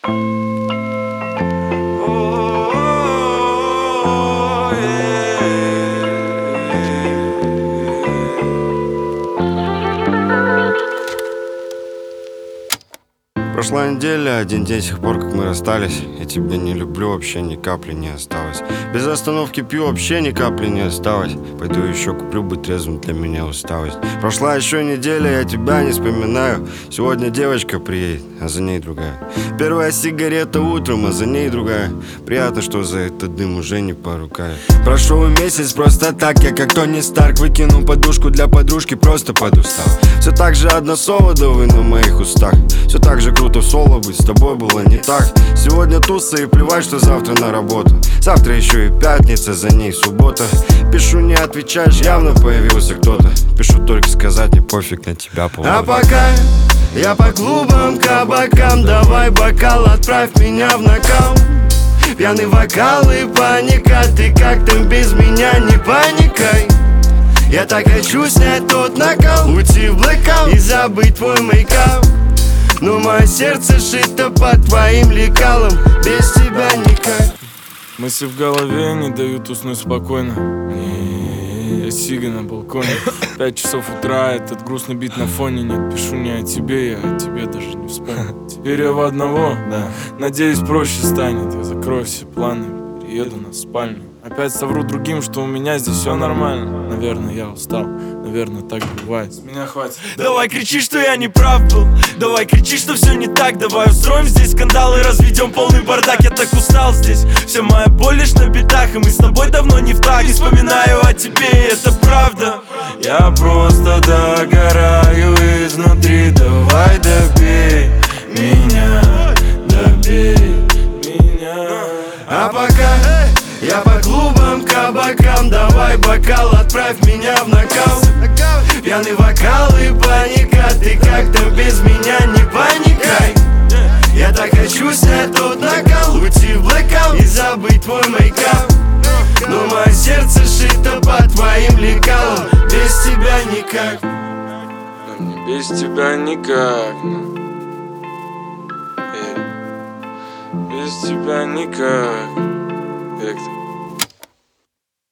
Прошла неделя, один день с тех пор, как мы расстались. Я тебя не люблю, вообще ни капли не осталось. Без остановки пью, вообще ни капли не осталось. Пойду еще куплю, быть трезвым для меня усталость. Прошла еще неделя, я тебя не вспоминаю. Сегодня девочка приедет, а за ней другая. Первая сигарета утром, а за ней другая. Приятно, что за этот дым уже не порукаю. Прошел месяц просто так, я как Тони Старк. Выкинул подушку для подружки, просто подустал. Все так же одно слово, да вы на моих устах. Все так же круто в соло быть, с тобой было не так. Сегодня туса и плевать, что завтра на работу. Завтра еще и пятница, за ней суббота. Пишу, не отвечаешь, явно появился кто-то. Пишу только сказать, мне пофиг на тебя, повод. А пока я по клубам, кабакам, давай бокал, отправь меня в нокаут. Пьяный вокал и паника, ты как там без меня, не паникай. Я так хочу снять тот накал, уйти в блэкаут и забыть твой мейкап. Но мое сердце шито под твоим лекалом, без тебя никак. Мысли в голове не дают уснуть спокойно. Я сига на балконе. 5 часов утра, этот грустный бит на фоне. Нет, пишу не о тебе, я о тебе даже не вспомнил. Теперь я в одного, надеюсь, проще станет. Я закрою все планы, приеду на спальню. Опять совру другим, что у меня здесь все нормально. Наверное, я устал, наверное, так бывает. С меня хватит. Давай кричи, что я не прав был. Давай кричи, что все не так. Давай устроим здесь скандал и разведем полный бардак. Я так устал здесь, вся моя боль лишь на битах. И мы с тобой давно не в так. Не вспоминаю о тебе, и это правда. Я просто догораю изнутри. Давай добей меня, добей меня. А пока я по клубам, кабакам, давай бокал, отправь меня в нокаут. Пьяный вокал и паника, ты как там без меня, не паникай. Я так хочу снять тот накал, уйти в блэкаут и забыть твой мейкап. Но мое сердце шито под твоим лекалом, без тебя никак. Без тебя никак. Без тебя никак. Вектор.